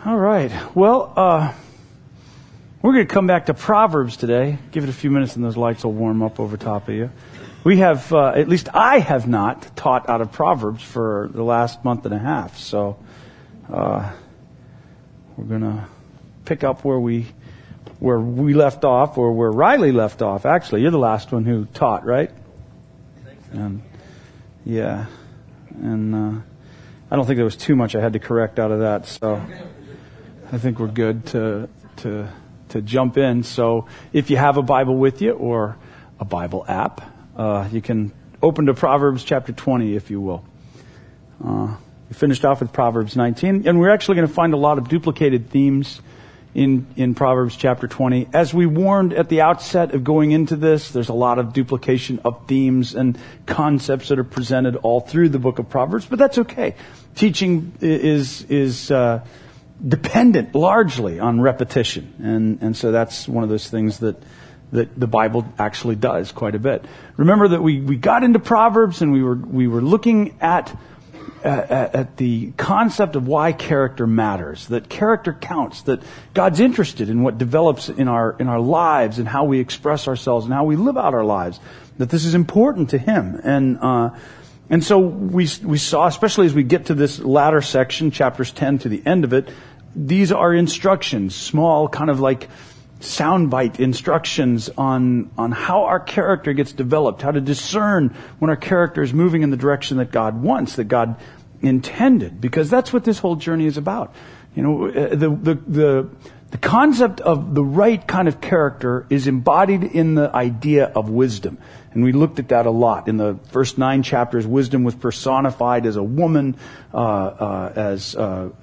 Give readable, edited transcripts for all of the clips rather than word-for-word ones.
All right. Well, we're going to come back to Proverbs today. Give it a few minutes and those lights will warm up over top of you. We have, at least I have not taught out of Proverbs for the last month and a half. So we're going to pick up where we left off, or where Riley left off. Actually, you're the last one who taught, right? And yeah. And I don't think there was too much I had to correct out of that. So I think we're good to jump in. So if you have a Bible with you or a Bible app, you can open to Proverbs chapter 20, if you will. We finished off with Proverbs 19, and we're actually going to find a lot of duplicated themes in Proverbs chapter 20. As we warned at the outset of going into this, there's a lot of duplication of themes and concepts that are presented all through the book of Proverbs, but that's okay. Teaching is dependent largely on repetition, and so that's one of those things that the Bible actually does quite a bit. Remember that we got into Proverbs and we were looking at the concept of why character matters, that character counts, that God's interested in what develops in our lives and how we express ourselves and how we live out our lives, that this is important to Him. And so we saw, especially as we get to this latter section, chapters 10 to the end of it, these are instructions, small kind of like soundbite instructions on how our character gets developed, how to discern when our character is moving in the direction that God wants, that God intended, because that's what this whole journey is about. You know, the concept of the right kind of character is embodied in the idea of wisdom. And we looked at that a lot. In the first 9 chapters, wisdom was personified as a woman, as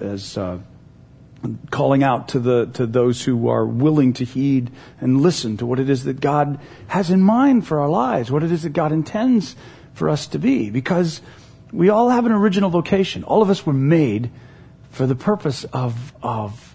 calling out to those who are willing to heed and listen to what it is that God has in mind for our lives, what it is that God intends for us to be. Because we all have an original vocation. All of us were made for the purpose of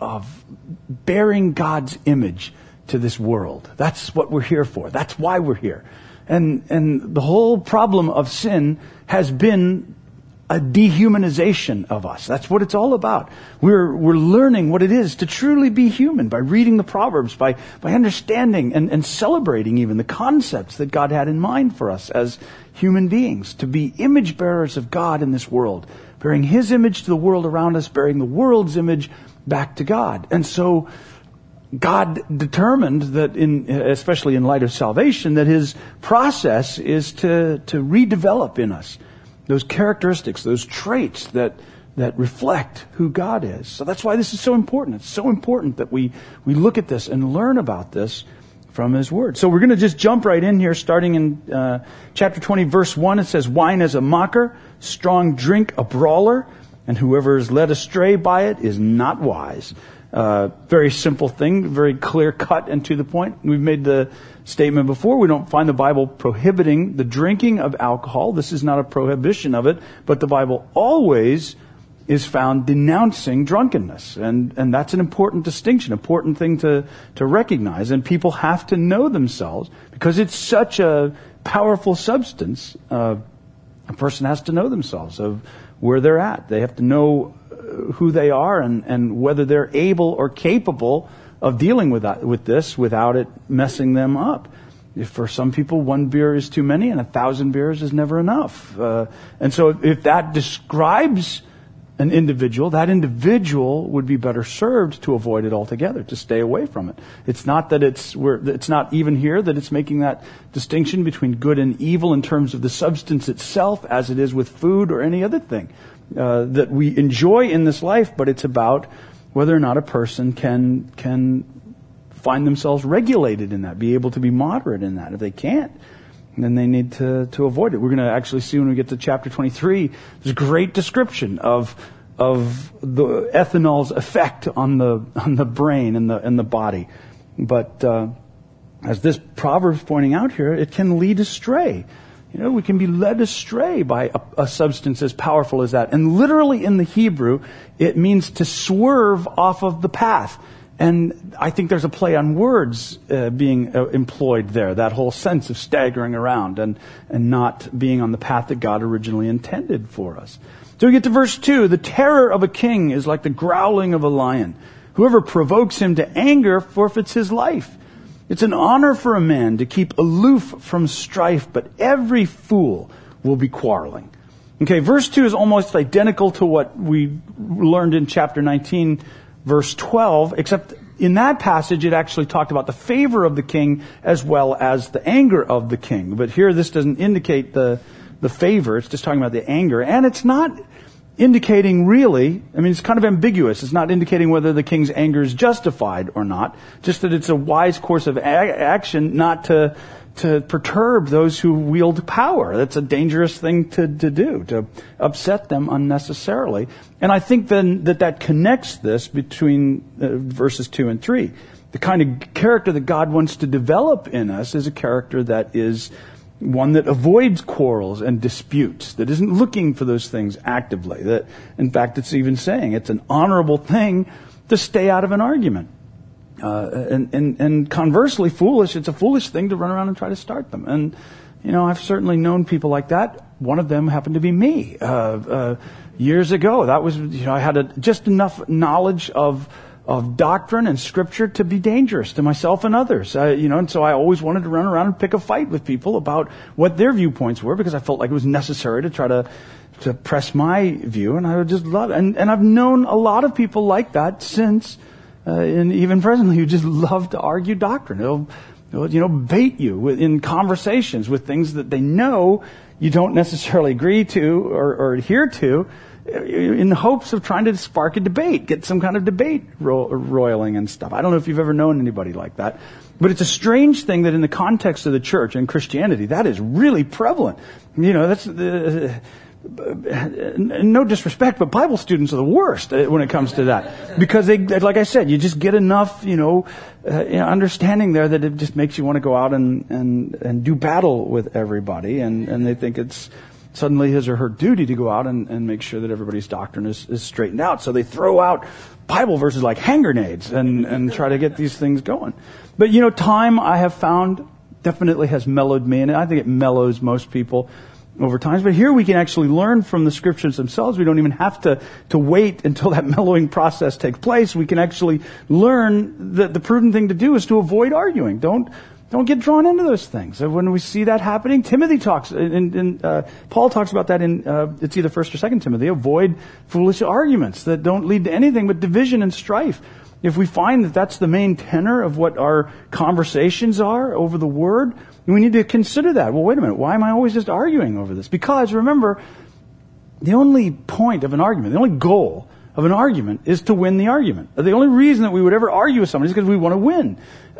bearing God's image to this world. That's what we're here for. That's why we're here. And the whole problem of sin has been a dehumanization of us. That's what it's all about. We're learning what it is to truly be human by reading the Proverbs, by understanding and celebrating even the concepts that God had in mind for us as human beings, to be image bearers of God in this world, bearing His image to the world around us, bearing the world's image back to God. And so God determined that, especially in light of salvation, that His process is to redevelop in us those characteristics, those traits that reflect who God is. So that's why this is so important. It's so important that we look at this and learn about this from His Word. So we're going to just jump right in here, starting in chapter 20, verse 1. It says, "Wine is a mocker, strong drink a brawler, and whoever is led astray by it is not wise." Very simple thing, very clear cut and to the point. We've made the statement before, we don't find the Bible prohibiting the drinking of alcohol. This is not a prohibition of it, but the Bible always is found denouncing drunkenness. And that's an important distinction, important thing to recognize. And people have to know themselves, because it's such a powerful substance. A person has to know themselves of where they're at. They have to know who they are and whether they're able or capable of dealing with this without it messing them up. If for some people 1 beer is too many and 1,000 beers is never enough. And so if that describes an individual, that individual would be better served to avoid it altogether, to stay away from it. It's not that it's not even here that it's making that distinction between good and evil in terms of the substance itself, as it is with food or any other thing that we enjoy in this life, but it's about whether or not a person can find themselves regulated in that, be able to be moderate in that. If they can't, then they need to avoid it. We're going to actually see when we get to chapter 23, there's a great description of the ethanol's effect on the brain and the body. But as this proverb's pointing out here, it can lead astray. You know, we can be led astray by a substance as powerful as that. And literally in the Hebrew, it means to swerve off of the path. And I think there's a play on words being employed there, that whole sense of staggering around and not being on the path that God originally intended for us. So we get to verse 2. The terror of a king is like the growling of a lion. Whoever provokes him to anger forfeits his life. It's an honor for a man to keep aloof from strife, but every fool will be quarreling. Okay, verse 2 is almost identical to what we learned in chapter 19, verse 12, except in that passage it actually talked about the favor of the king as well as the anger of the king. But here this doesn't indicate the favor, it's just talking about the anger. And it's not indicating really, I mean, it's kind of ambiguous. It's not indicating whether the king's anger is justified or not, just that it's a wise course of action not to perturb those who wield power. That's a dangerous thing to do, to upset them unnecessarily. And I think then that connects this between verses 2 and 3. The kind of character that God wants to develop in us is a character that is one that avoids quarrels and disputes, that isn't looking for those things actively. That, in fact, it's even saying it's an honorable thing to stay out of an argument. And conversely, it's a foolish thing to run around and try to start them. And, I've certainly known people like that. One of them happened to be me. Years ago, that was, I had just enough knowledge of doctrine and scripture to be dangerous to myself and others. And so I always wanted to run around and pick a fight with people about what their viewpoints were, because I felt like it was necessary to try to press my view, and I would just love it. And I've known a lot of people like that since, and even presently, who just love to argue doctrine. They'll bait you in conversations with things that they know you don't necessarily agree to or adhere to, in the hopes of trying to spark a debate, get some kind of debate roiling and stuff. I don't know if you've ever known anybody like that. But it's a strange thing that in the context of the church and Christianity, that is really prevalent. That's no disrespect, but Bible students are the worst when it comes to that. Because they, like I said, you just get enough, understanding there that it just makes you want to go out and do battle with everybody. And they think it's suddenly his or her duty to go out and make sure that everybody's doctrine is straightened out. So they throw out Bible verses like hand grenades and try to get these things going. But, time, I have found, definitely has mellowed me, and I think it mellows most people over time. But here we can actually learn from the scriptures themselves. We don't even have to wait until that mellowing process takes place. We can actually learn that the prudent thing to do is to avoid arguing. Don't get drawn into those things. When we see that happening, Timothy talks, Paul talks about that in, it's either 1st or 2nd Timothy, avoid foolish arguments that don't lead to anything but division and strife. If we find that that's the main tenor of what our conversations are over the Word, we need to consider that. Well, wait a minute, why am I always just arguing over this? Because, remember, the only point of an argument, the only goal of an argument is to win the argument. The only reason that we would ever argue with somebody is because we want to win.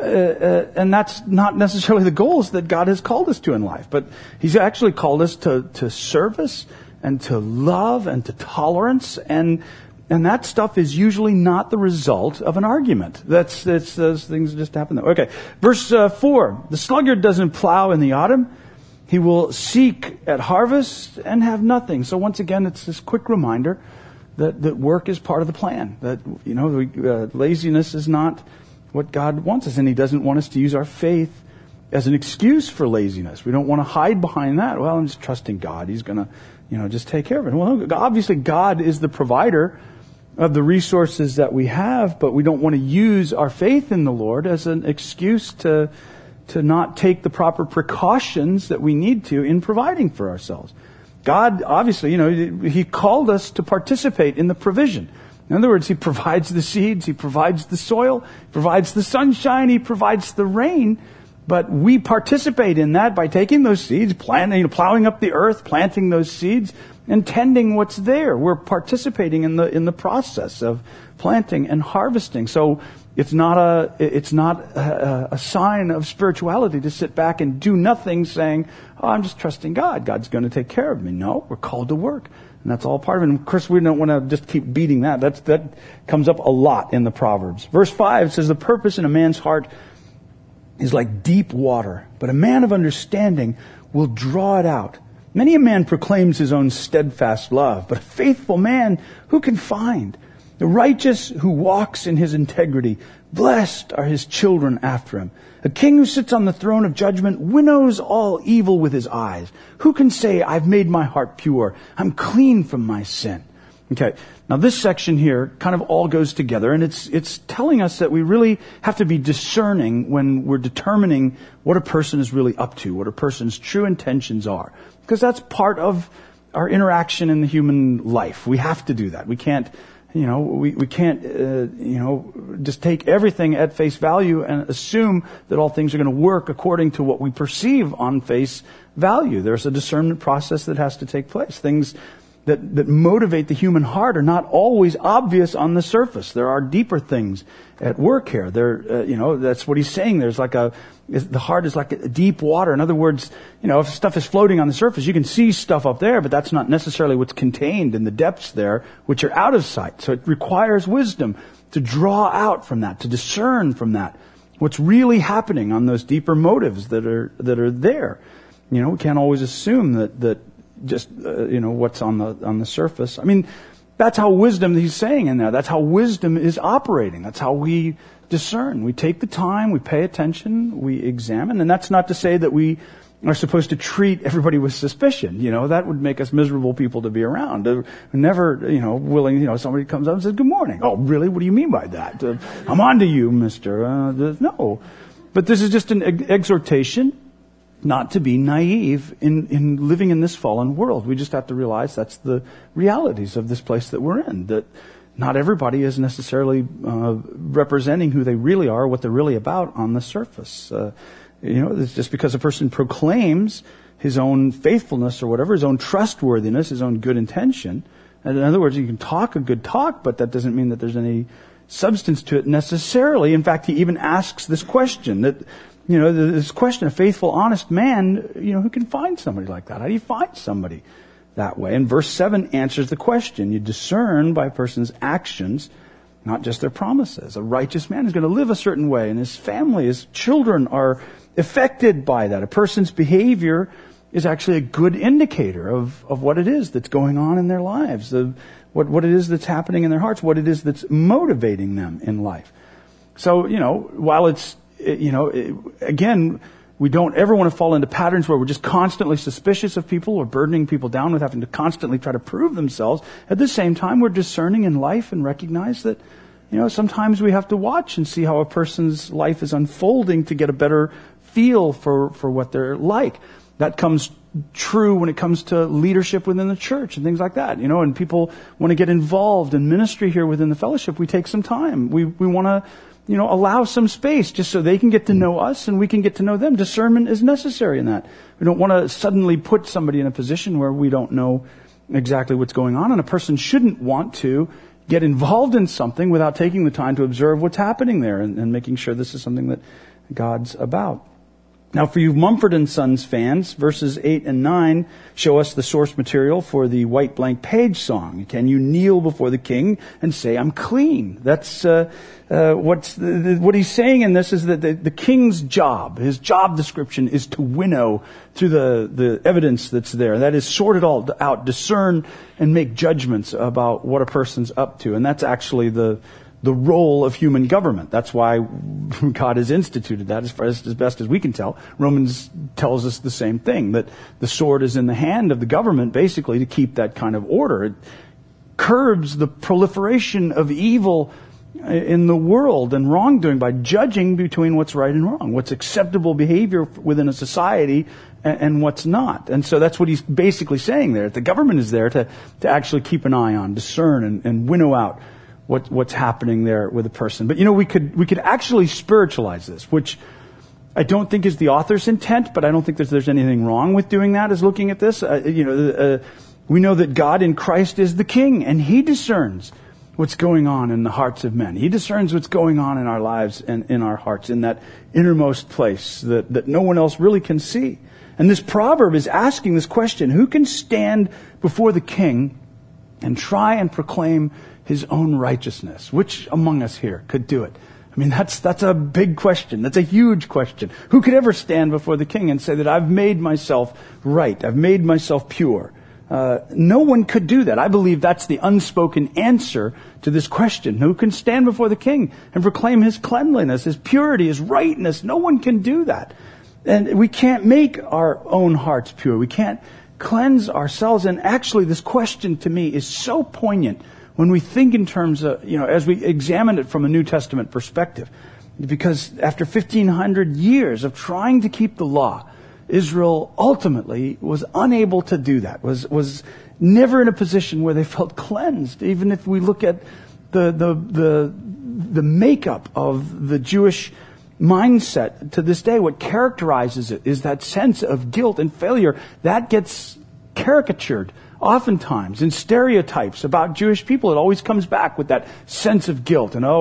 And that's not necessarily the goals that God has called us to in life. But He's actually called us to service and to love and to tolerance. And that stuff is usually not the result of an argument. That's those things that just happen. Okay. Verse 4. The sluggard doesn't plow in the autumn. He will seek at harvest and have nothing. So once again, it's this quick reminder that work is part of the plan. That, laziness is not what God wants us, and He doesn't want us to use our faith as an excuse for laziness. We don't want to hide behind that. Well, I'm just trusting God. He's going to, just take care of it. Well, obviously God is the provider of the resources that we have, but we don't want to use our faith in the Lord as an excuse to not take the proper precautions that we need to in providing for ourselves. God, obviously, He called us to participate in the provision. In other words, He provides the seeds, He provides the soil, He provides the sunshine, He provides the rain. But we participate in that by taking those seeds, plowing up the earth, planting those seeds, and tending what's there. We're participating in the process of planting and harvesting. So it's not a sign of spirituality to sit back and do nothing, saying, "Oh, I'm just trusting God. God's going to take care of me." No, we're called to work. And that's all part of it. And of course, we don't want to just keep beating that. That comes up a lot in the Proverbs. Verse 5 says, "The purpose in a man's heart is like deep water, but a man of understanding will draw it out. Many a man proclaims his own steadfast love, but a faithful man who can find? The righteous who walks in his integrity, blessed are his children after him. A king who sits on the throne of judgment winnows all evil with his eyes. Who can say, I've made my heart pure, I'm clean from my sin? Okay, now this section here kind of all goes together, and it's telling us that we really have to be discerning when we're determining what a person is really up to, what a person's true intentions are. Because that's part of our interaction in the human life. We have to do that. We can't, we can't, just take everything at face value and assume that all things are going to work according to what we perceive on face value. There's a discernment process that has to take place. Things that motivate the human heart are not always obvious on the surface. There are deeper things at work here. That's what he's saying. The heart is like a deep water. In other words, if stuff is floating on the surface, you can see stuff up there, but that's not necessarily what's contained in the depths there, which are out of sight. So it requires wisdom to draw out from that, to discern from that what's really happening on those deeper motives that are there. We can't always assume that just what's on the surface. I mean, that's how wisdom, he's saying in there, that's how wisdom is operating. That's how we discern. We take the time, we pay attention, we examine, and that's not to say that we are supposed to treat everybody with suspicion. That would make us miserable people to be around. We're never, willing, somebody comes up and says, good morning. Oh, really? What do you mean by that? I'm on to you, mister. No. But this is just an exhortation not to be naive in living in this fallen world. We just have to realize that's the realities of this place that we're in, that not everybody is necessarily representing who they really are, what they're really about on the surface. It's just because a person proclaims his own faithfulness or whatever, his own trustworthiness, his own good intention. And in other words, you can talk a good talk, but that doesn't mean that there's any substance to it necessarily. In fact, he even asks this question, this question, a faithful, honest man, who can find somebody like that? How do you find somebody that way? And verse 7 answers the question. You discern by a person's actions, not just their promises. A righteous man is going to live a certain way, and his family, his children are affected by that. A person's behavior is actually a good indicator of what it is that's going on in their lives, what it is that's happening in their hearts, what it is that's motivating them in life. So, while it's, again, we don't ever want to fall into patterns where we're just constantly suspicious of people or burdening people down with having to constantly try to prove themselves. At the same time, we're discerning in life and recognize that, sometimes we have to watch and see how a person's life is unfolding to get a better feel for what they're like. That comes true when it comes to leadership within the church and things like that. And people want to get involved in ministry here within the fellowship. We take some time. We want to, allow some space just so they can get to know us and we can get to know them. Discernment is necessary in that. We don't want to suddenly put somebody in a position where we don't know exactly what's going on. And a person shouldn't want to get involved in something without taking the time to observe what's happening there and making sure this is something that God's about. Now, for you Mumford & Sons fans, verses 8 and 9 show us the source material for the White Blank Page song. Can you kneel before the king and say, I'm clean? That's what he's saying in this is that the king's job, his job description is to winnow through the evidence that's there. That is, sort it all out, discern and make judgments about what a person's up to. And that's actually the role of human government. That's why God has instituted that, as best as we can tell. Romans tells us the same thing, that the sword is in the hand of the government basically to keep that kind of order. It curbs the proliferation of evil in the world and wrongdoing by judging between what's right and wrong, what's acceptable behavior within a society and what's not. And so that's what he's basically saying there. The government is there to actually keep an eye on, discern and winnow out what's happening there with a person. But we could actually spiritualize this, which I don't think is the author's intent, but I don't think there's anything wrong with doing that, is looking at this. We know that God in Christ is the King, and He discerns what's going on in the hearts of men. He discerns what's going on in our lives and in our hearts, in that innermost place that no one else really can see. And this proverb is asking this question: who can stand before the King and try and proclaim His own righteousness? Which among us here could do it? I mean, that's a big question. That's a huge question. Who could ever stand before the King and say that I've made myself right, I've made myself pure, No one could do that. I believe that's the unspoken answer to this question. Who can stand before the king and proclaim his cleanliness, his purity, his rightness? No one can do that. And we can't make our own hearts pure. We can't cleanse ourselves. And actually, this question to me is so poignant when we think in terms of, as we examine it from a New Testament perspective. Because after 1,500 years of trying to keep the law, Israel ultimately was unable to do that, was never in a position where they felt cleansed. Even if we look at the makeup of the Jewish mindset to this day, what characterizes it is that sense of guilt and failure. That gets caricatured oftentimes in stereotypes about Jewish people. It always comes back with that sense of guilt. And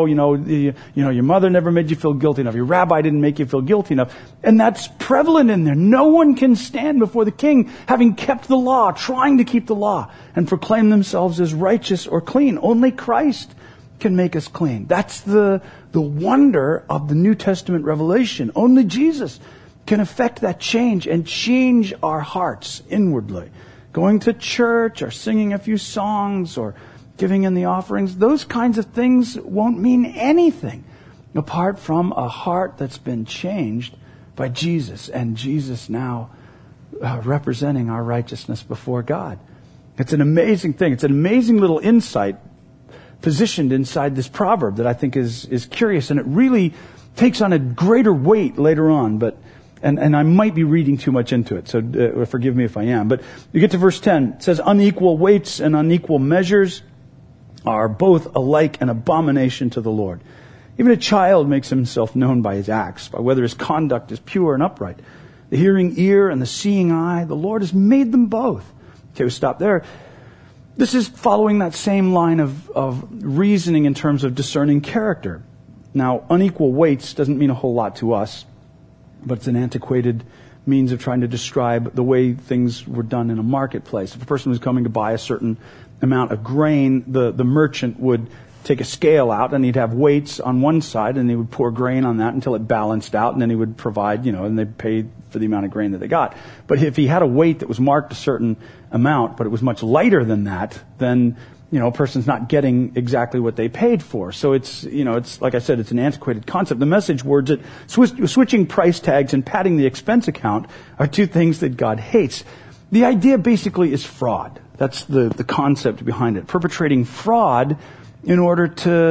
your mother never made you feel guilty enough. Your rabbi didn't make you feel guilty enough. And that's prevalent in there. No one can stand before the king having kept the law, trying to keep the law, and proclaim themselves as righteous or clean. Only Christ can make us clean. That's the wonder of the New Testament revelation. Only Jesus can effect that change and change our hearts inwardly. Going to church or singing a few songs or giving in the offerings, those kinds of things won't mean anything apart from a heart that's been changed by Jesus, and Jesus now representing our righteousness before God. It's an amazing thing. It's an amazing little insight positioned inside this proverb that I think is curious, and it really takes on a greater weight later on, and I might be reading too much into it, so forgive me if I am. But you get to verse 10. It says, unequal weights and unequal measures are both alike an abomination to the Lord. Even a child makes himself known by his acts, by whether his conduct is pure and upright. The hearing ear and the seeing eye, the Lord has made them both. Okay, we stop there. This is following that same line of reasoning in terms of discerning character. Now, unequal weights doesn't mean a whole lot to us, but it's an antiquated means of trying to describe the way things were done in a marketplace. If a person was coming to buy a certain amount of grain, the merchant would take a scale out, and he'd have weights on one side, and he would pour grain on that until it balanced out, and then he would provide, and they'd pay for the amount of grain that they got. But if he had a weight that was marked a certain amount, but it was much lighter than that, then a person's not getting exactly what they paid for. So it's like I said, it's an antiquated concept. The message words that switching price tags and padding the expense account are two things that God hates. The idea basically is fraud. That's the concept behind it. Perpetrating fraud in order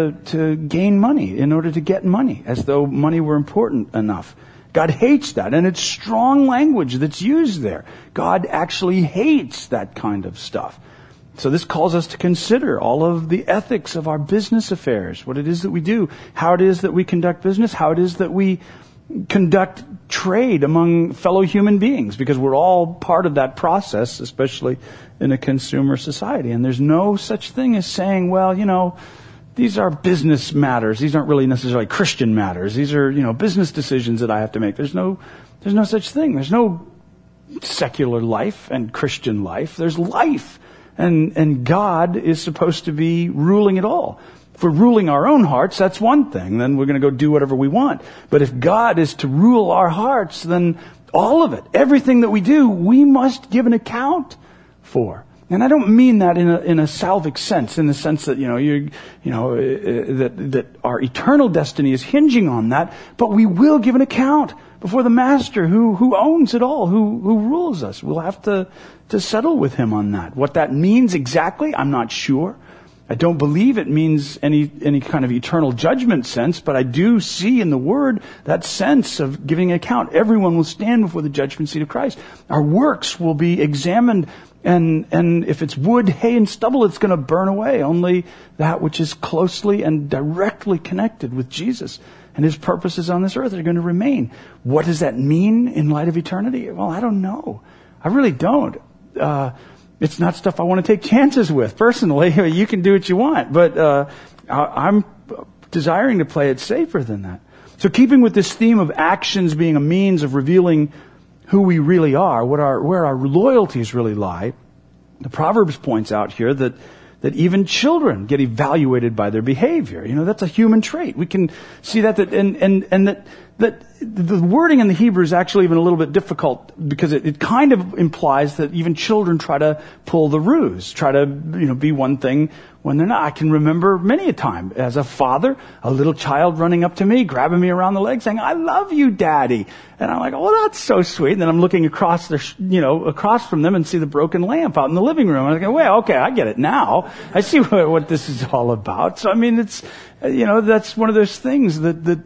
to gain money, in order to get money, as though money were important enough. God hates that, and it's strong language that's used there. God actually hates that kind of stuff. So this calls us to consider all of the ethics of our business affairs, what it is that we do, how it is that we conduct business, how it is that we conduct trade among fellow human beings, because we're all part of that process, especially in a consumer society. And there's no such thing as saying, well, these are business matters. These aren't really necessarily Christian matters. These are, business decisions that I have to make. There's no such thing. There's no secular life and Christian life. There's life. And God is supposed to be ruling it all. If we're ruling our own hearts, that's one thing. Then we're going to go do whatever we want. But if God is to rule our hearts, then all of it, everything that we do, we must give an account for. And I don't mean that in a salvic sense, in the sense that, that our eternal destiny is hinging on that, but we will give an account before the Master who owns it all, who rules us. We'll have to settle with him on that. What that means exactly, I'm not sure. I don't believe it means any kind of eternal judgment sense, but I do see in the Word that sense of giving account. Everyone will stand before the judgment seat of Christ. Our works will be examined, and if it's wood, hay, and stubble, it's going to burn away. Only that which is closely and directly connected with Jesus and his purposes on this earth are going to remain. What does that mean in light of eternity? Well, I don't know. I really don't. It's not stuff I want to take chances with. Personally, you can do what you want, but I'm desiring to play it safer than that. So keeping with this theme of actions being a means of revealing who we really are, where our loyalties really lie, the Proverbs points out here that that even children get evaluated by their behavior. That's a human trait. We can see that that the wording in the Hebrew is actually even a little bit difficult because it kind of implies that even children try to pull the ruse, try to, be one thing when they're not. I can remember many a time as a father, a little child running up to me, grabbing me around the leg saying, "I love you, Daddy." And I'm like, "Oh, that's so sweet." And then I'm looking across across from them and see the broken lamp out in the living room. And I go, "Well, okay, I get it now. I see what this is all about." So, it's, that's one of those things that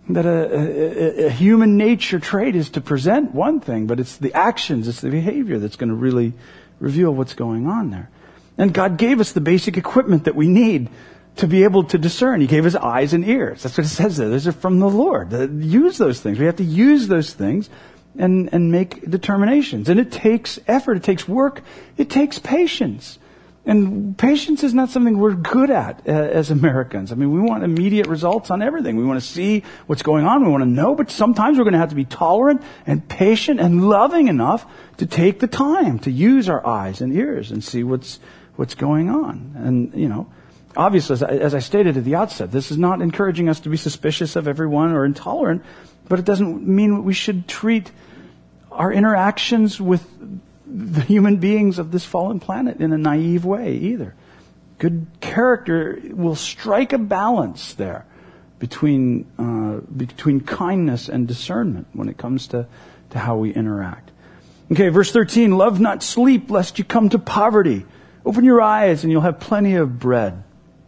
a human nature trait is to present one thing, but it's the actions, it's the behavior that's going to really reveal what's going on there. And God gave us the basic equipment that we need to be able to discern. He gave us eyes and ears. That's what it says there. Those are from the Lord. Use those things. We have to use those things and make determinations. And it takes effort. It takes work. It takes patience. And patience is not something we're good at as Americans. We want immediate results on everything. We want to see what's going on. We want to know, but sometimes we're going to have to be tolerant and patient and loving enough to take the time to use our eyes and ears and see what's going on. And, obviously, as I stated at the outset, this is not encouraging us to be suspicious of everyone or intolerant, but it doesn't mean we should treat our interactions with the human beings of this fallen planet in a naive way either. Good character will strike a balance there between kindness and discernment when it comes to how we interact. Okay, verse 13, "Love not sleep, lest you come to poverty. Open your eyes, and you'll have plenty of bread."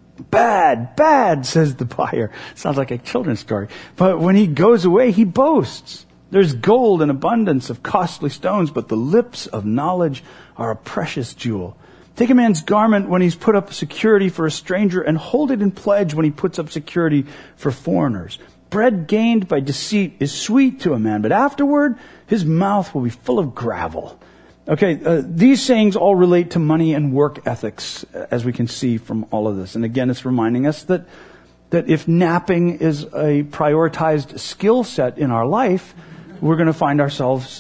Bad, says the buyer. Sounds like a children's story. But when he goes away, he boasts. "There's gold and abundance of costly stones, but the lips of knowledge are a precious jewel. Take a man's garment when he's put up security for a stranger, and hold it in pledge when he puts up security for foreigners. Bread gained by deceit is sweet to a man, but afterward his mouth will be full of gravel." Okay, these sayings all relate to money and work ethics, as we can see from all of this. And again, it's reminding us that if napping is a prioritized skill set in our life, we're going to find ourselves,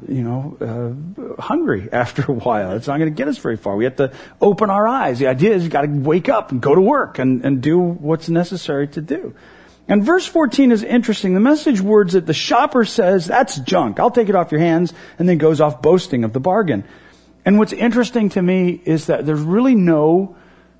hungry after a while. It's not going to get us very far. We have to open our eyes. The idea is you've got to wake up and go to work and do what's necessary to do. And verse 14 is interesting. The Message words that the shopper says, "That's junk. I'll take it off your hands," and then goes off boasting of the bargain. And what's interesting to me is that there's really no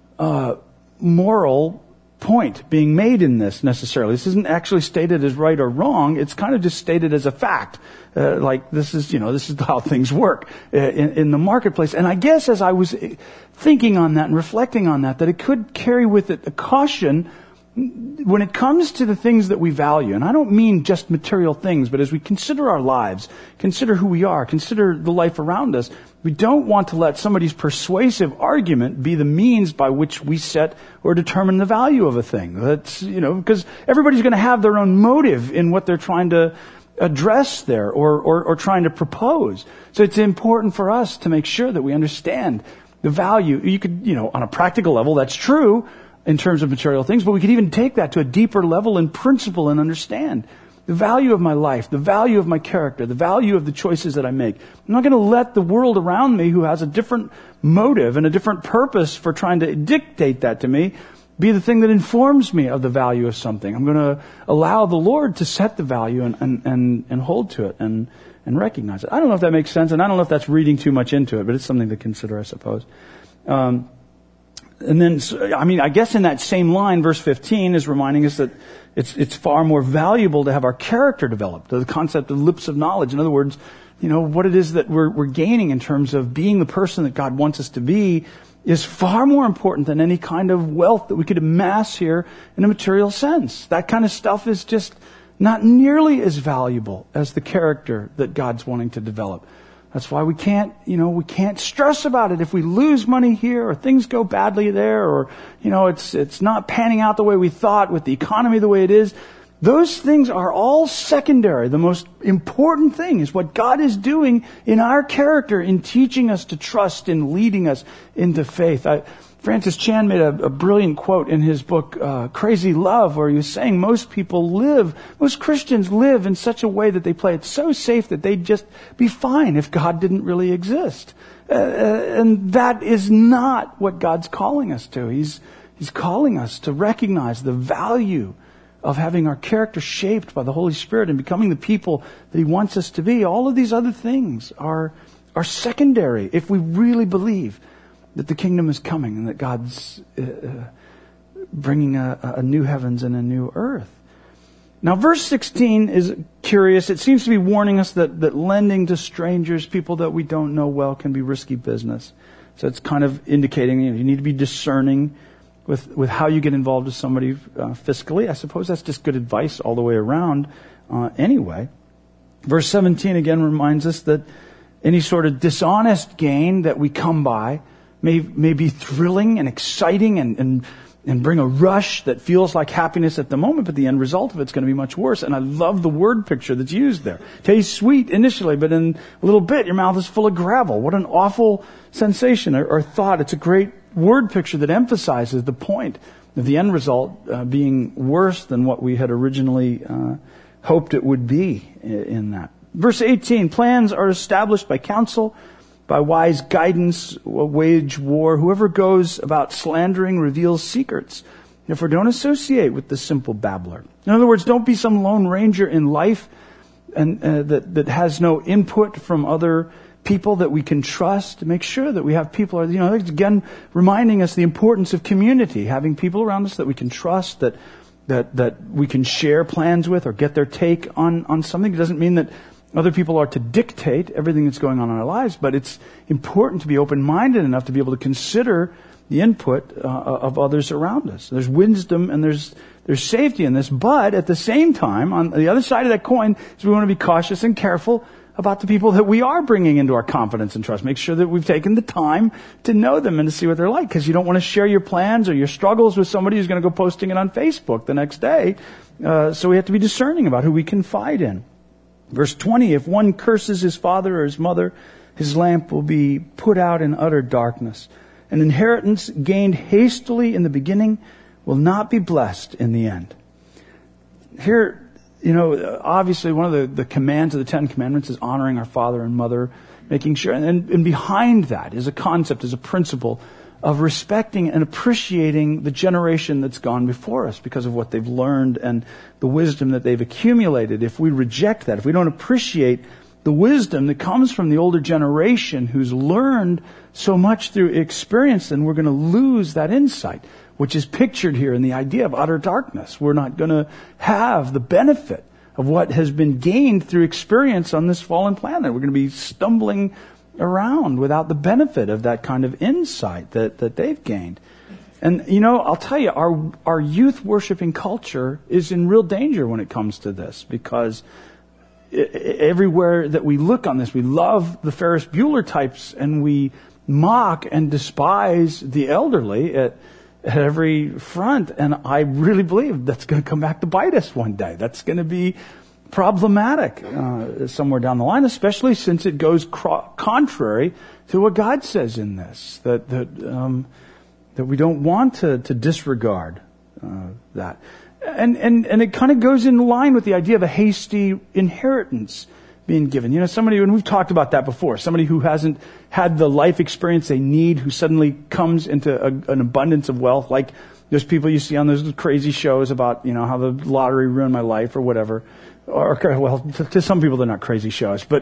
moral point being made in this necessarily. This isn't actually stated as right or wrong. It's kind of just stated as a fact. Like this is how things work in the marketplace. And I guess as I was thinking on that and reflecting on that it could carry with it a caution when it comes to the things that we value. And I don't mean just material things, but as we consider our lives, consider who we are, consider the life around us, we don't want to let somebody's persuasive argument be the means by which we set or determine the value of a thing. That's, because everybody's going to have their own motive in what they're trying to address there or trying to propose. So it's important for us to make sure that we understand the value. You could, on a practical level, that's true in terms of material things, but we could even take that to a deeper level in principle and understand the value of my life, the value of my character, the value of the choices that I make. I'm not going to let the world around me who has a different motive and a different purpose for trying to dictate that to me be the thing that informs me of the value of something. I'm going to allow the Lord to set the value and hold to it and recognize it. I don't know if that makes sense, and I don't know if that's reading too much into it, but it's something to consider, I suppose. And then, I guess in that same line, verse 15 is reminding us that it's far more valuable to have our character developed. The concept of lips of knowledge. In other words, what it is that we're gaining in terms of being the person that God wants us to be is far more important than any kind of wealth that we could amass here in a material sense. That kind of stuff is just not nearly as valuable as the character that God's wanting to develop. That's why we can't stress about it if we lose money here or things go badly there or, it's not panning out the way we thought with the economy the way it is. Those things are all secondary. The most important thing is what God is doing in our character in teaching us to trust and leading us into faith. Francis Chan made a brilliant quote in his book, Crazy Love, where he was saying most Christians live in such a way that they play it so safe that they'd just be fine if God didn't really exist. And that is not what God's calling us to. He's calling us to recognize the value of having our character shaped by the Holy Spirit and becoming the people that He wants us to be. All of these other things are secondary if we really believe that the kingdom is coming and that God's bringing a new heavens and a new earth. Now, verse 16 is curious. It seems to be warning us that lending to strangers, people that we don't know well, can be risky business. So it's kind of indicating you need to be discerning with how you get involved with somebody fiscally. I suppose that's just good advice all the way around anyway. Verse 17 again reminds us that any sort of dishonest gain that we come by may be thrilling and exciting and bring a rush that feels like happiness at the moment, but the end result of it's going to be much worse. And I love the word picture that's used there. Tastes sweet initially, but in a little bit your mouth is full of gravel. What an awful sensation or thought. It's a great word picture that emphasizes the point of the end result being worse than what we had originally hoped it would be in that. Verse 18, plans are established by counsel, by wise guidance, wage war. Whoever goes about slandering reveals secrets. Therefore, don't associate with the simple babbler. In other words, don't be some lone ranger in life and that has no input from other people that we can trust. Make sure that we have people, again, reminding us the importance of community, having people around us that we can trust, that we can share plans with or get their take on something. It doesn't mean that other people are to dictate everything that's going on in our lives, but it's important to be open-minded enough to be able to consider the input of others around us. There's wisdom and there's safety in this, but at the same time, on the other side of that coin, is we want to be cautious and careful about the people that we are bringing into our confidence and trust. Make sure that we've taken the time to know them and to see what they're like, because you don't want to share your plans or your struggles with somebody who's going to go posting it on Facebook the next day. So we have to be discerning about who we confide in. Verse 20, if one curses his father or his mother, his lamp will be put out in utter darkness. An inheritance gained hastily in the beginning will not be blessed in the end. Here, obviously one of the commands of the Ten Commandments is honoring our father and mother, making sure, and behind that is a concept, is a principle of respecting and appreciating the generation that's gone before us because of what they've learned and the wisdom that they've accumulated. If we reject that, if we don't appreciate the wisdom that comes from the older generation who's learned so much through experience, then we're going to lose that insight, which is pictured here in the idea of utter darkness. We're not going to have the benefit of what has been gained through experience on this fallen planet. We're going to be stumbling around without the benefit of that kind of insight that they've gained. And, I'll tell you, our youth worshiping culture is in real danger when it comes to this, because everywhere that we look on this, we love the Ferris Bueller types and we mock and despise the elderly at every front. And I really believe that's going to come back to bite us one day. That's going to be problematic somewhere down the line, especially since it goes contrary to what God says in this, that we don't want to disregard that. And it kind of goes in line with the idea of a hasty inheritance being given. Somebody, and we've talked about that before, somebody who hasn't had the life experience they need, who suddenly comes into an abundance of wealth, like those people you see on those crazy shows about, how the lottery ruined my life or whatever. Or, well, to some people they're not crazy shows, but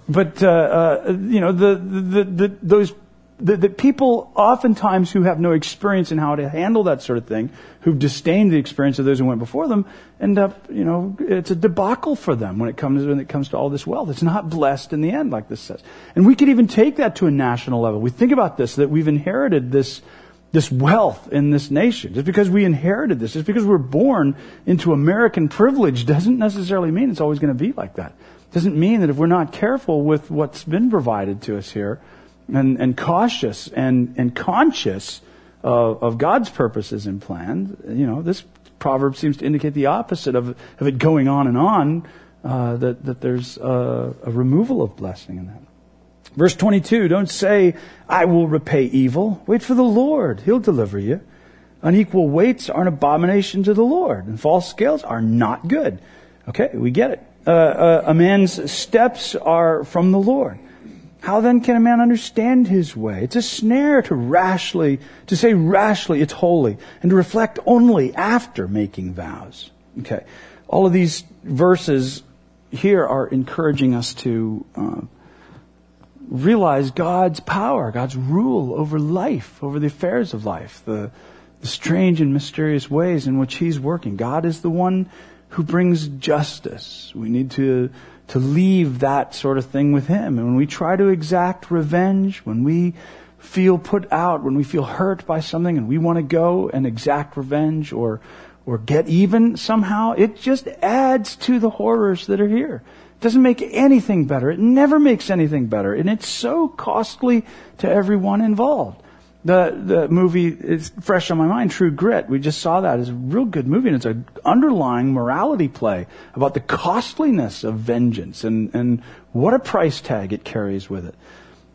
the people oftentimes who have no experience in how to handle that sort of thing, who've disdained the experience of those who went before them, end up, it's a debacle for them when it comes to all this wealth. It's not blessed in the end, like this says. And we could even take that to a national level. We think about this, that we've inherited this wealth in this nation. Just because we inherited this, just because we're born into American privilege, doesn't necessarily mean it's always going to be like that. Doesn't mean that if we're not careful with what's been provided to us here, and cautious and conscious of God's purposes and plans, this proverb seems to indicate the opposite of it going on and on, that there's a removal of blessing in that. Verse 22, don't say, I will repay evil. Wait for the Lord. He'll deliver you. Unequal weights are an abomination to the Lord, and false scales are not good. Okay, we get it. A man's steps are from the Lord. How then can a man understand his way? It's a snare to say rashly it's holy, and to reflect only after making vows. Okay, all of these verses here are encouraging us to realize God's power, God's rule over life, over the affairs of life, the strange and mysterious ways in which He's working. God is the one who brings justice. We need to leave that sort of thing with Him. And when we try to exact revenge, when we feel put out, when we feel hurt by something and we want to go and exact revenge or get even somehow, it just adds to the horrors that are here. It doesn't make anything better. It never makes anything better. And it's so costly to everyone involved. The movie is fresh on my mind, True Grit. We just saw that. It's a real good movie, and it's an underlying morality play about the costliness of vengeance and what a price tag it carries with it.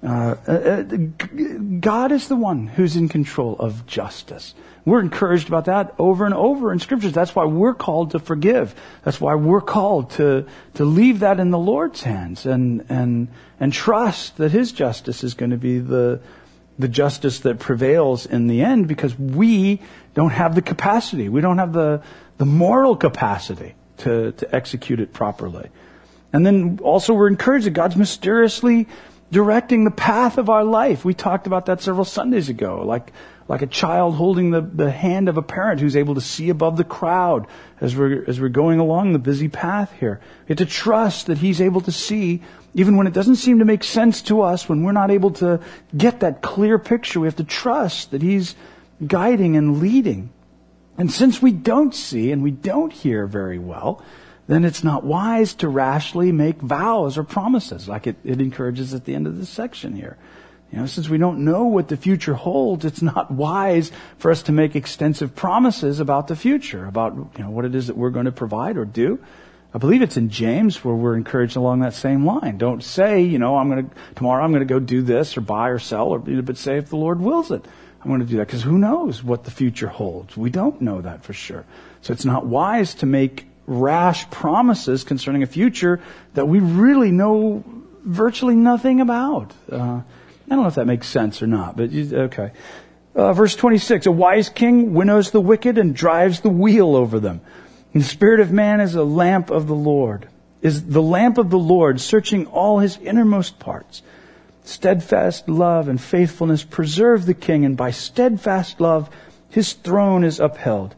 God is the one who's in control of justice. We're encouraged about that over and over in Scriptures. That's why we're called to forgive. That's why we're called to leave that in the Lord's hands and trust that His justice is going to be the justice that prevails in the end, because we don't have the capacity. We don't have the moral capacity to execute it properly. And then also we're encouraged that God's mysteriously directing the path of our life. We talked about that several Sundays ago, like a child holding the hand of a parent who's able to see above the crowd as we're going along the busy path here. We have to trust that He's able to see even when it doesn't seem to make sense to us, when we're not able to get that clear picture. We have to trust that He's guiding and leading. And since we don't see and we don't hear very well, then it's not wise to rashly make vows or promises, like it encourages at the end of this section here. Since we don't know what the future holds, it's not wise for us to make extensive promises about the future, about what it is that we're going to provide or do. I believe it's in James where we're encouraged along that same line. Don't say, tomorrow I'm going to go do this or buy or sell, but say if the Lord wills it, I'm going to do that, because who knows what the future holds? We don't know that for sure. So it's not wise to make rash promises concerning a future that we really know virtually nothing about. I don't know if that makes sense or not, but okay. Verse 26, a wise king winnows the wicked and drives the wheel over them. And the spirit of man is a lamp of the Lord, is the lamp of the Lord, searching all his innermost parts. Steadfast love and faithfulness preserve the king, and by steadfast love his throne is upheld.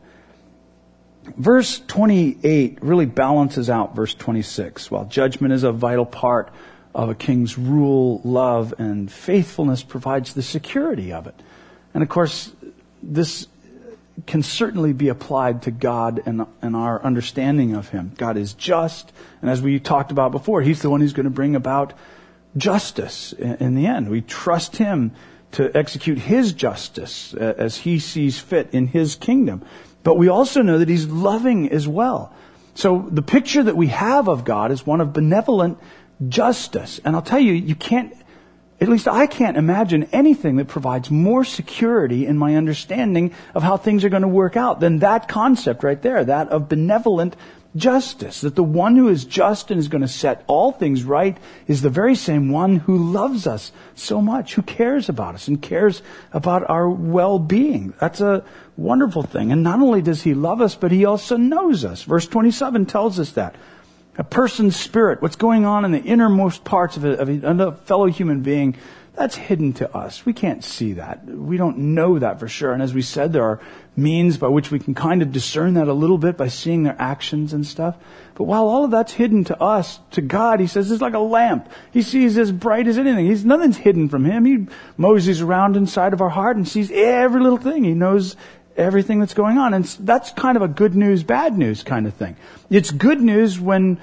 Verse 28 really balances out verse 26. While judgment is a vital part of a king's rule, love and faithfulness provides the security of it. And of course, this can certainly be applied to God and our understanding of Him. God is just, and as we talked about before, He's the one who's going to bring about justice in the end. We trust Him to execute His justice as He sees fit in His kingdom. But we also know that He's loving as well. So the picture that we have of God is one of benevolent justice. And I'll tell you, at least I can't imagine anything that provides more security in my understanding of how things are going to work out than that concept right there, that of benevolent justice. That the one who is just and is going to set all things right is the very same one who loves us so much, who cares about us and cares about our well-being. That's a wonderful thing. And not only does He love us, but He also knows us. Verse 27 tells us that. A person's spirit, what's going on in the innermost parts of a fellow human being, that's hidden to us. We can't see that. We don't know that for sure. And as we said, there are means by which we can kind of discern that a little bit by seeing their actions and stuff. But while all of that's hidden to us, to God, He says it's like a lamp. He sees as bright as anything. Nothing's hidden from Him. He moseys around inside of our heart and sees every little thing. He knows everything that's going on. And that's kind of a good news, bad news kind of thing. It's good news when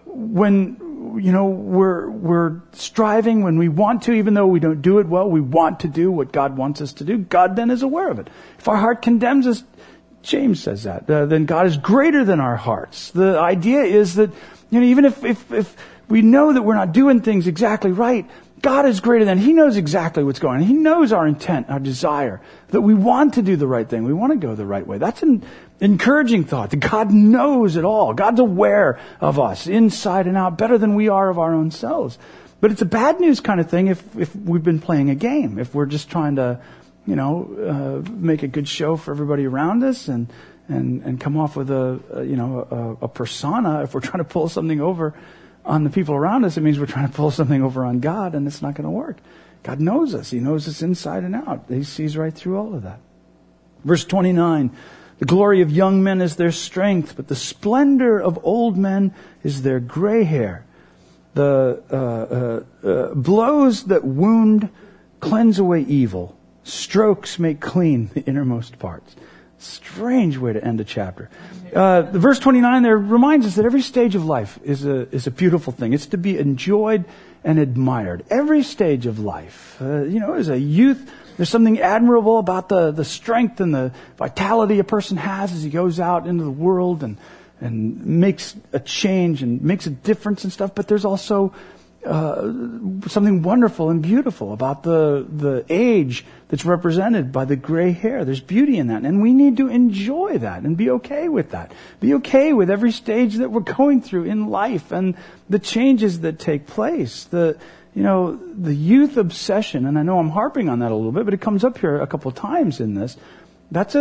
we're striving, when we want to, even though we don't do it well, we want to do what God wants us to do. God then is aware of it. If our heart condemns us, James says that, then God is greater than our hearts. The idea is that, even if we know that we're not doing things exactly right, God is greater than. He knows exactly what's going on. He knows our intent, our desire, that we want to do the right thing. We want to go the right way. That's an encouraging thought, that God knows it all. God's aware of us inside and out better than we are of our own selves. But it's a bad news kind of thing if we've been playing a game, if we're just trying to, make a good show for everybody around us and come off with a persona. If we're trying to pull something over on the people around us, it means we're trying to pull something over on God, and it's not going to work. God knows us. He knows us inside and out. He sees right through all of that. Verse 29, the glory of young men is their strength, but the splendor of old men is their gray hair. The blows that wound cleanse away evil. Strokes make clean the innermost parts. Strange way to end a chapter. The verse 29 there reminds us that every stage of life is a beautiful thing. It's to be enjoyed and admired. Every stage of life. As a youth, there's something admirable about the strength and the vitality a person has as he goes out into the world and makes a change and makes a difference and stuff. But there's also something wonderful and beautiful about the age that's represented by the gray hair. There's beauty in that, and we need to enjoy that and be okay with that. Be okay with every stage that we're going through in life and the changes that take place. The youth obsession, and I know I'm harping on that a little bit, but it comes up here a couple of times in this. That's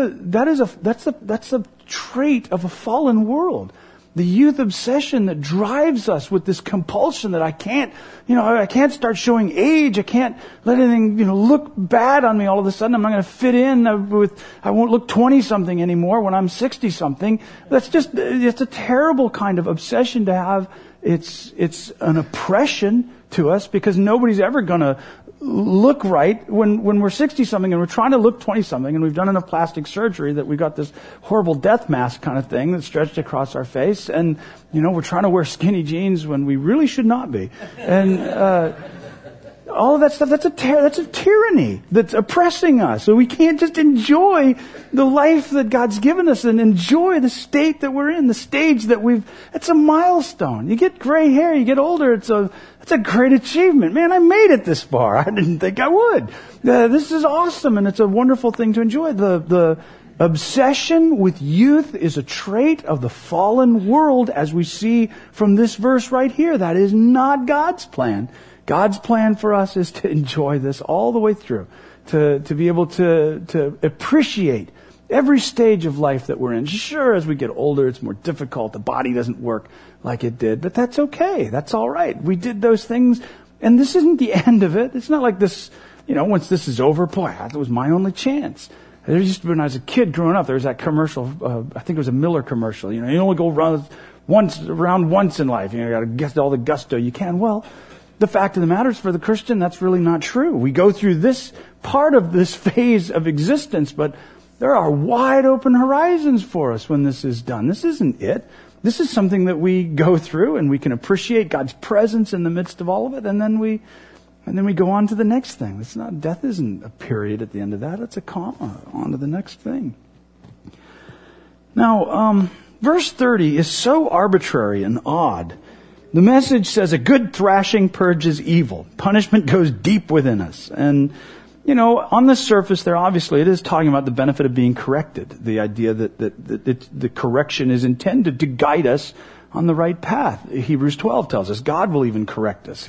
a trait of a fallen world. The youth obsession that drives us with this compulsion that I can't start showing age. I can't let anything, look bad on me all of a sudden. I'm not going to fit in I won't look 20 something anymore when I'm 60 something. It's a terrible kind of obsession to have. It's an oppression to us because nobody's ever going to look right when we're 60 something and we're trying to look 20 something and we've done enough plastic surgery that we got this horrible death mask kind of thing that's stretched across our face, and we're trying to wear skinny jeans when we really should not be, and all of that stuff. That's a tyranny that's oppressing us. So we can't just enjoy the life that God's given us and enjoy the state that we're in, the stage that it's a milestone. You get gray hair, you get older, it's a great achievement. Man, I made it this far. I didn't think I would. This is awesome, and it's a wonderful thing to enjoy. The obsession with youth is a trait of the fallen world, as we see from this verse right here. That is not God's plan. God's plan for us is to enjoy this all the way through, to be able to appreciate every stage of life that we're in. Sure, as we get older, it's more difficult. The body doesn't work like it did, but that's okay. That's all right. We did those things, and this isn't the end of it. It's not like this, once this is over, boy, that was my only chance. There used to be, when I was a kid growing up, there was that commercial, I think it was a Miller commercial. You only go around once in life. You got to get all the gusto you can. Well, the fact of the matter is, for the Christian, that's really not true. We go through this part of this phase of existence, but there are wide open horizons for us when this is done. This isn't it. This is something that we go through, and we can appreciate God's presence in the midst of all of it, and then we go on to the next thing. Death isn't a period at the end of that. It's a comma on to the next thing. Now, verse 30 is so arbitrary and odd. The Message says a good thrashing purges evil. Punishment goes deep within us. And, on the surface there, obviously, it is talking about the benefit of being corrected. The idea that the correction is intended to guide us on the right path. Hebrews 12 tells us God will even correct us.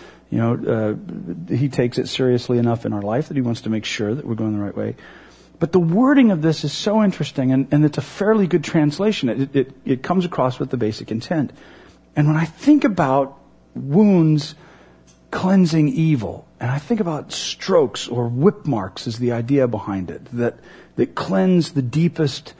He takes it seriously enough in our life that He wants to make sure that we're going the right way. But the wording of this is so interesting, and it's a fairly good translation. It comes across with the basic intent. And when I think about wounds cleansing evil, and I think about strokes or whip marks is the idea behind it, that cleanse the deepest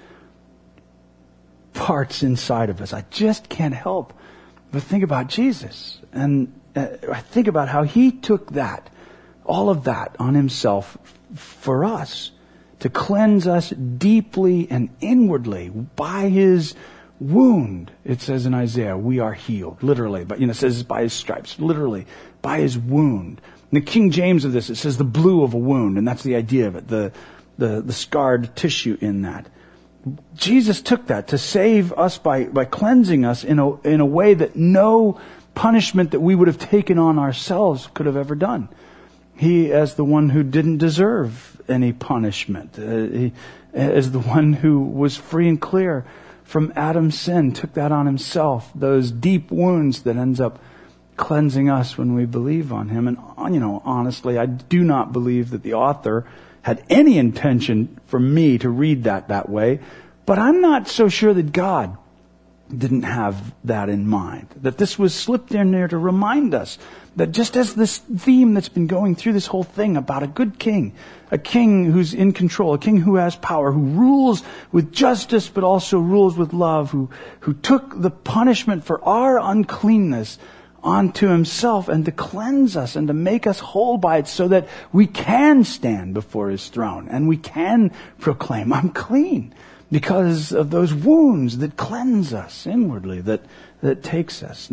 parts inside of us, I just can't help but think about Jesus. And I think about how He took all of that on Himself for us, to cleanse us deeply and inwardly by His wound. It says in Isaiah, we are healed, literally. But it says by His stripes, literally, by His wound. In the King James of this, it says the blue of a wound, and that's the idea of it, the scarred tissue in that. Jesus took that to save us by cleansing us in a way that no punishment that we would have taken on ourselves could have ever done. He, as the one who didn't deserve any punishment, as the one who was free and clear from Adam's sin, took that on himself, those deep wounds that ends up cleansing us when we believe on him. And, honestly, I do not believe that the author had any intention for me to read that way, but I'm not so sure that God didn't have that in mind, that this was slipped in there to remind us that just as this theme that's been going through this whole thing about a good king, a king who's in control, a king who has power, who rules with justice but also rules with love, who took the punishment for our uncleanness onto himself and to cleanse us and to make us whole by it so that we can stand before his throne and we can proclaim, I'm clean, because of those wounds that cleanse us inwardly, that takes us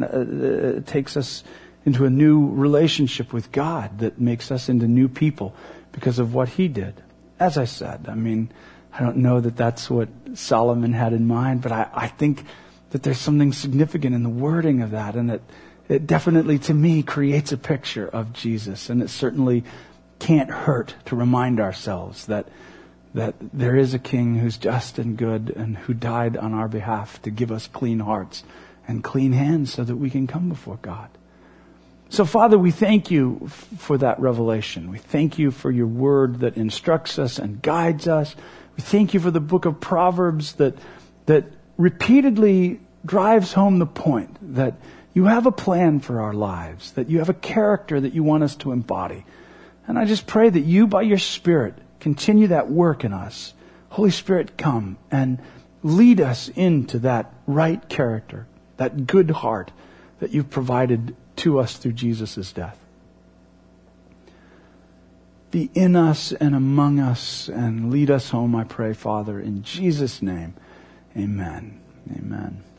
into a new relationship with God, that makes us into new people because of what he did. As I said, I don't know that that's what Solomon had in mind, but I think that there's something significant in the wording of that, and that it definitely, to me, creates a picture of Jesus. And it certainly can't hurt to remind ourselves that there is a king who's just and good and who died on our behalf to give us clean hearts and clean hands so that we can come before God. So, Father, we thank you for that revelation. We thank you for your word that instructs us and guides us. We thank you for the book of Proverbs that repeatedly drives home the point that you have a plan for our lives, that you have a character that you want us to embody. And I just pray that you, by your Spirit, continue that work in us. Holy Spirit, come and lead us into that right character, that good heart that you've provided to us through Jesus' death. Be in us and among us and lead us home, I pray, Father, in Jesus' name. Amen. Amen.